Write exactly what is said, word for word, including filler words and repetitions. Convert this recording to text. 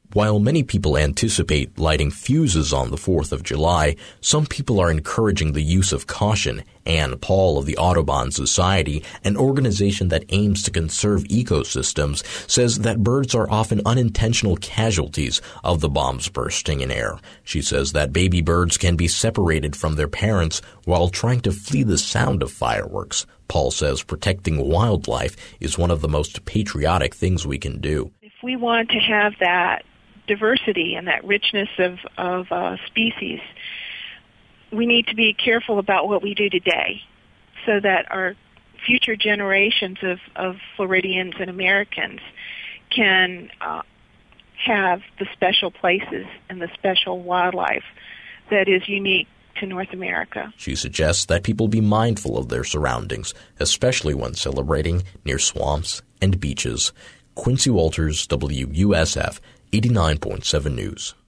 While many people anticipate lighting fuses on the fourth of July, some people are encouraging the use of caution. Ann Paul of the Audubon Society, an organization that aims to conserve ecosystems, says that birds are often unintentional casualties of the bombs bursting in air. She says that baby birds can be separated from their parents while trying to flee the sound of fireworks. Paul says protecting wildlife is one of the most patriotic things we can do. If we want to have that diversity and that richness of, of uh, species, we need to be careful about what we do today so that our future generations of, of Floridians and Americans can uh, have the special places and the special wildlife that is unique to North America. She suggests that people be mindful of their surroundings, especially when celebrating near swamps and beaches. Quincy Walters, W U S F eighty-nine point seven News.